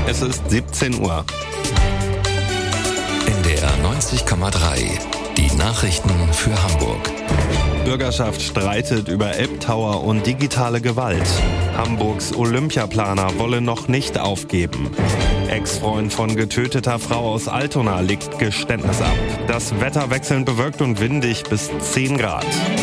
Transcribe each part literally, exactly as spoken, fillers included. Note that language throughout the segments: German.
Es ist siebzehn Uhr. N D R neunzig Komma drei. Die Nachrichten für Hamburg. Bürgerschaft streitet über Elbtower und digitale Gewalt. Hamburgs Olympiaplaner wolle noch nicht aufgeben. Ex-Freund von getöteter Frau aus Altona legt Geständnis ab. Das Wetter wechselnd bewölkt und windig bis zehn Grad.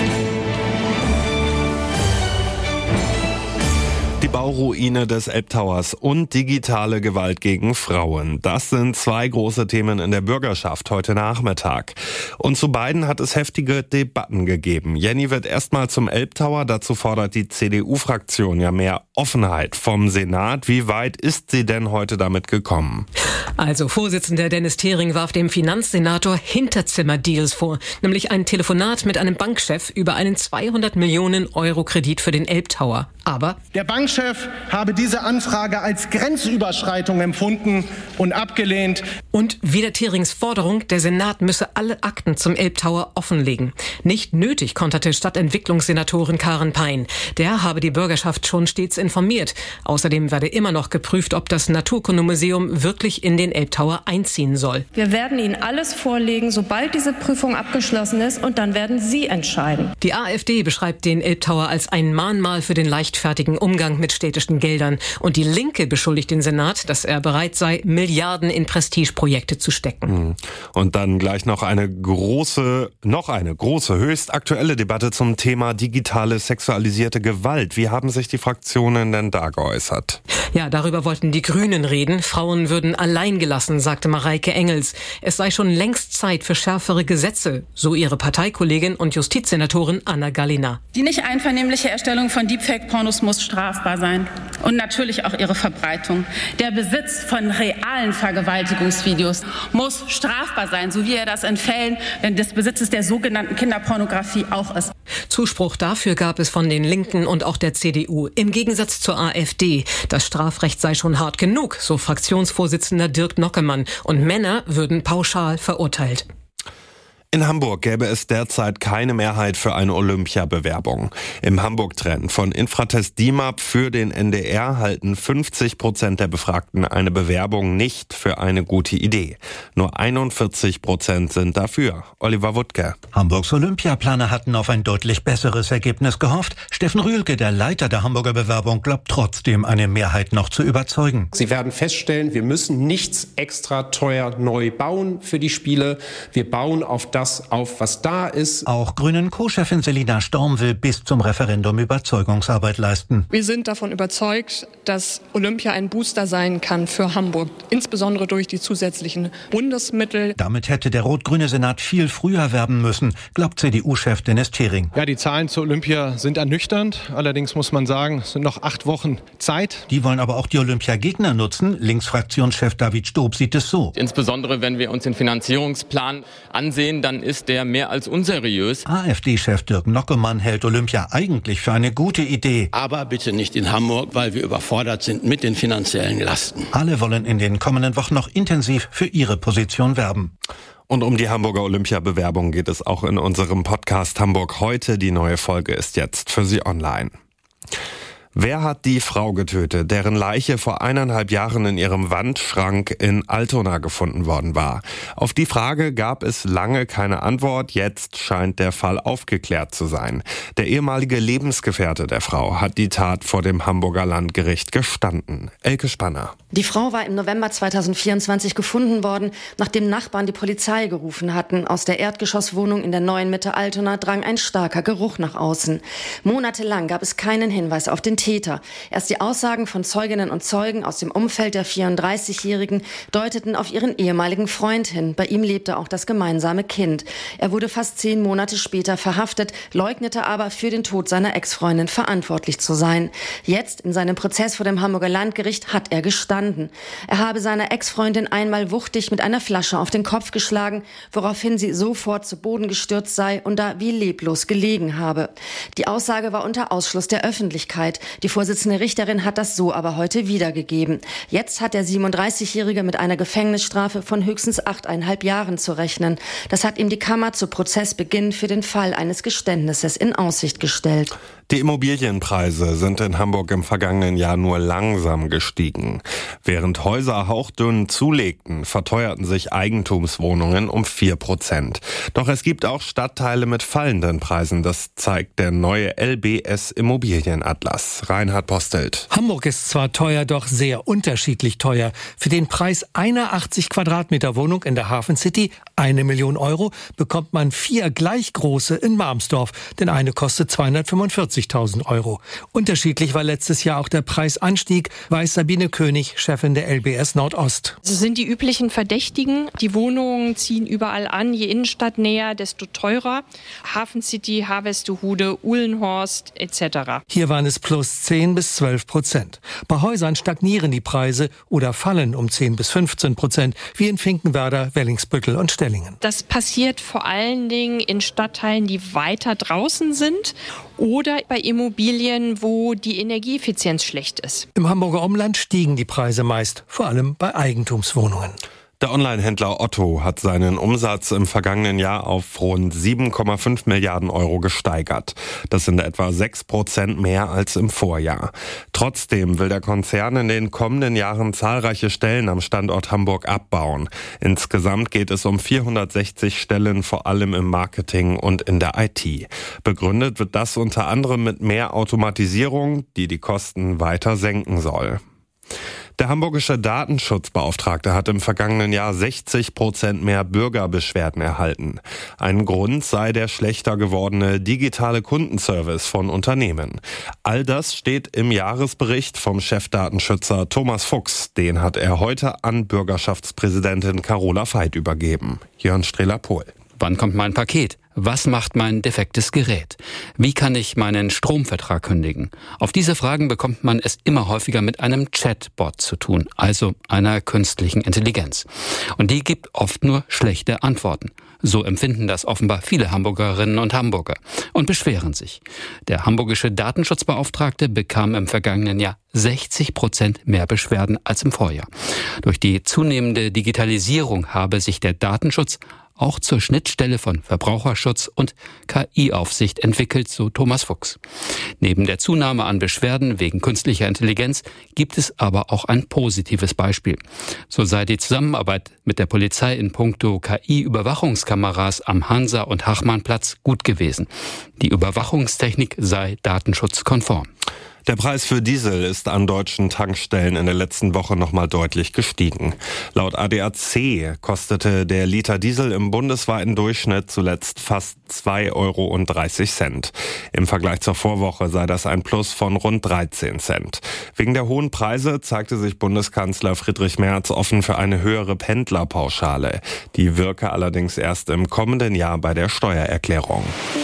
Die Bauruine des Elbtowers und digitale Gewalt gegen Frauen. Das sind zwei große Themen in der Bürgerschaft heute Nachmittag. Und zu beiden hat es heftige Debatten gegeben. Jenny wird erstmal zum Elbtower. Dazu fordert die C D U-Fraktion ja mehr Offenheit vom Senat. Wie weit ist sie denn heute damit gekommen? Also Vorsitzender Dennis Thering warf dem Finanzsenator Hinterzimmerdeals vor, nämlich ein Telefonat mit einem Bankchef über einen zweihundert Millionen Euro Kredit für den Elbtower. Aber der Bankchef habe diese Anfrage als Grenzüberschreitung empfunden und abgelehnt. Und wieder Therings Forderung, der Senat müsse alle Akten zum Elbtower offenlegen. Nicht nötig, konterte Stadtentwicklungssenatorin Karen Pein. Der habe die Bürgerschaft schon stets informiert. Außerdem werde immer noch geprüft, ob das Naturkundemuseum wirklich in den Elbtower einziehen soll. Wir werden Ihnen alles vorlegen, sobald diese Prüfung abgeschlossen ist, und dann werden Sie entscheiden. Die AfD beschreibt den Elbtower als ein Mahnmal für den leichtfertigen Umgang mit städtischen Geldern. Und die Linke beschuldigt den Senat, dass er bereit sei, Milliarden in Prestigeprojekte zu stecken. Und dann gleich noch eine große, noch eine große, höchst aktuelle Debatte zum Thema digitale sexualisierte Gewalt. Wie haben sich die Fraktionen denn da geäußert? Ja, darüber wollten die Grünen reden. Frauen würden allein gelassen, sagte Mareike Engels. Es sei schon längst Zeit für schärfere Gesetze, so ihre Parteikollegin und Justizsenatorin Anna Gallina. Die nicht einvernehmliche Erstellung von Deepfake-Pornos muss strafbar sein. Und natürlich auch ihre Verbreitung. Der Besitz von realen Vergewaltigungsvideos muss strafbar sein, so wie er das in Fällen des Besitzes der sogenannten Kinderpornografie auch ist. Zuspruch dafür gab es von den Linken und auch der C D U. Im Gegensatz zur AfD. Das Strafrecht sei schon hart genug, so Fraktionsvorsitzender Dirk Nockemann. Und Männer würden pauschal verurteilt. In Hamburg gäbe es derzeit keine Mehrheit für eine Olympiabewerbung. Im Hamburg-Trend von Infratest D I M A P für den N D R halten fünfzig Prozent der Befragten eine Bewerbung nicht für eine gute Idee. Nur einundvierzig Prozent sind dafür. Oliver Wuttke. Hamburgs Olympiaplaner hatten auf ein deutlich besseres Ergebnis gehofft. Steffen Rühlke, der Leiter der Hamburger Bewerbung, glaubt trotzdem, eine Mehrheit noch zu überzeugen. Sie werden feststellen, wir müssen nichts extra teuer neu bauen für die Spiele. Wir bauen auf das auf, was da ist. Auch Grünen Co-Chefin Selina Storm will bis zum Referendum Überzeugungsarbeit leisten. Wir sind davon überzeugt, dass Olympia ein Booster sein kann für Hamburg, insbesondere durch die zusätzlichen Bundesmittel. Damit hätte der rot-grüne Senat viel früher werben müssen, glaubt C D U-Chef Dennis Thering. Ja, die Zahlen zur Olympia sind ernüchternd. Allerdings muss man sagen, es sind noch acht Wochen Zeit. Die wollen aber auch die Olympiagegner nutzen. Linksfraktionschef David Stob sieht es so. Insbesondere wenn wir uns den Finanzierungsplan ansehen, dann ist der mehr als unseriös. AfD-Chef Dirk Nockemann hält Olympia eigentlich für eine gute Idee. Aber bitte nicht in Hamburg, weil wir überfordert sind mit den finanziellen Lasten. Alle wollen in den kommenden Wochen noch intensiv für ihre Position werben. Und um die Hamburger Olympia-Bewerbung geht es auch in unserem Podcast Hamburg heute. Die neue Folge ist jetzt für Sie online. Wer hat die Frau getötet, deren Leiche vor eineinhalb Jahren in ihrem Wandschrank in Altona gefunden worden war? Auf die Frage gab es lange keine Antwort. Jetzt scheint der Fall aufgeklärt zu sein. Der ehemalige Lebensgefährte der Frau hat die Tat vor dem Hamburger Landgericht gestanden. Elke Spanner. Die Frau war im November zweitausendvierundzwanzig gefunden worden, nachdem Nachbarn die Polizei gerufen hatten. Aus der Erdgeschosswohnung in der neuen Mitte Altona drang ein starker Geruch nach außen. Monatelang gab es keinen Hinweis auf den Täter. Erst die Aussagen von Zeuginnen und Zeugen aus dem Umfeld der vierunddreißigjährigen deuteten auf ihren ehemaligen Freund hin. Bei ihm lebte auch das gemeinsame Kind. Er wurde fast zehn Monate später verhaftet, leugnete aber, für den Tod seiner Ex-Freundin verantwortlich zu sein. Jetzt, in seinem Prozess vor dem Hamburger Landgericht, hat er gestanden. Er habe seiner Ex-Freundin einmal wuchtig mit einer Flasche auf den Kopf geschlagen, woraufhin sie sofort zu Boden gestürzt sei und da wie leblos gelegen habe. Die Aussage war unter Ausschluss der Öffentlichkeit. Die Vorsitzende Richterin hat das so aber heute wiedergegeben. Jetzt hat der siebenunddreißigjährige mit einer Gefängnisstrafe von höchstens achteinhalb Jahren zu rechnen. Das hat ihm die Kammer zu Prozessbeginn für den Fall eines Geständnisses in Aussicht gestellt. Die Immobilienpreise sind in Hamburg im vergangenen Jahr nur langsam gestiegen. Während Häuser hauchdünn zulegten, verteuerten sich Eigentumswohnungen um vier Prozent. Doch es gibt auch Stadtteile mit fallenden Preisen. Das zeigt der neue L B S Immobilienatlas. Reinhard Postelt. Hamburg ist zwar teuer, doch sehr unterschiedlich teuer. Für den Preis einer achtzig Quadratmeter Wohnung in der Hafen City, eine Million Euro, bekommt man vier gleich große in Marmsdorf, denn eine kostet zweihundertfünfundvierzigtausend Euro. Unterschiedlich war letztes Jahr auch der Preisanstieg, weiß Sabine König, Chefin der L B S Nordost. Es sind die üblichen Verdächtigen. Die Wohnungen ziehen überall an. Je Innenstadt näher, desto teurer. Hafen City, Harvestehude, Uhlenhorst et cetera. Hier waren es plus zehn bis zwölf Prozent. Bei Häusern stagnieren die Preise oder fallen um zehn bis fünfzehn Prozent, wie in Finkenwerder, Wellingsbüttel und Stellingen. Das passiert vor allen Dingen in Stadtteilen, die weiter draußen sind oder bei Immobilien, wo die Energieeffizienz schlecht ist. Im Hamburger Umland stiegen die Preise meist, vor allem bei Eigentumswohnungen. Der Onlinehändler Otto hat seinen Umsatz im vergangenen Jahr auf rund sieben Komma fünf Milliarden Euro gesteigert. Das sind etwa sechs Prozent mehr als im Vorjahr. Trotzdem will der Konzern in den kommenden Jahren zahlreiche Stellen am Standort Hamburg abbauen. Insgesamt geht es um vierhundertsechzig Stellen, vor allem im Marketing und in der I T. Begründet wird das unter anderem mit mehr Automatisierung, die die Kosten weiter senken soll. Der hamburgische Datenschutzbeauftragte hat im vergangenen Jahr sechzig Prozent mehr Bürgerbeschwerden erhalten. Ein Grund sei der schlechter gewordene digitale Kundenservice von Unternehmen. All das steht im Jahresbericht vom Chefdatenschützer Thomas Fuchs. Den hat er heute an Bürgerschaftspräsidentin Carola Veit übergeben. Jörn Strehler-Pohl. Wann kommt mein Paket? Was macht mein defektes Gerät? Wie kann ich meinen Stromvertrag kündigen? Auf diese Fragen bekommt man es immer häufiger mit einem Chatbot zu tun, also einer künstlichen Intelligenz. Und die gibt oft nur schlechte Antworten. So empfinden das offenbar viele Hamburgerinnen und Hamburger und beschweren sich. Der hamburgische Datenschutzbeauftragte bekam im vergangenen Jahr sechzig Prozent mehr Beschwerden als im Vorjahr. Durch die zunehmende Digitalisierung habe sich der Datenschutz auch zur Schnittstelle von Verbraucherschutz und K I-Aufsicht entwickelt, so Thomas Fuchs. Neben der Zunahme an Beschwerden wegen künstlicher Intelligenz gibt es aber auch ein positives Beispiel. So sei die Zusammenarbeit mit der Polizei in puncto K I-Überwachungskameras am Hansa- und Hachmannplatz gut gewesen. Die Überwachungstechnik sei datenschutzkonform. Der Preis für Diesel ist an deutschen Tankstellen in der letzten Woche nochmal deutlich gestiegen. Laut A D A C kostete der Liter Diesel im bundesweiten Durchschnitt zuletzt fast zwei Euro dreißig. Im Vergleich zur Vorwoche sei das ein Plus von rund dreizehn Cent. Wegen der hohen Preise zeigte sich Bundeskanzler Friedrich Merz offen für eine höhere Pendlerpauschale. Die wirke allerdings erst im kommenden Jahr bei der Steuererklärung.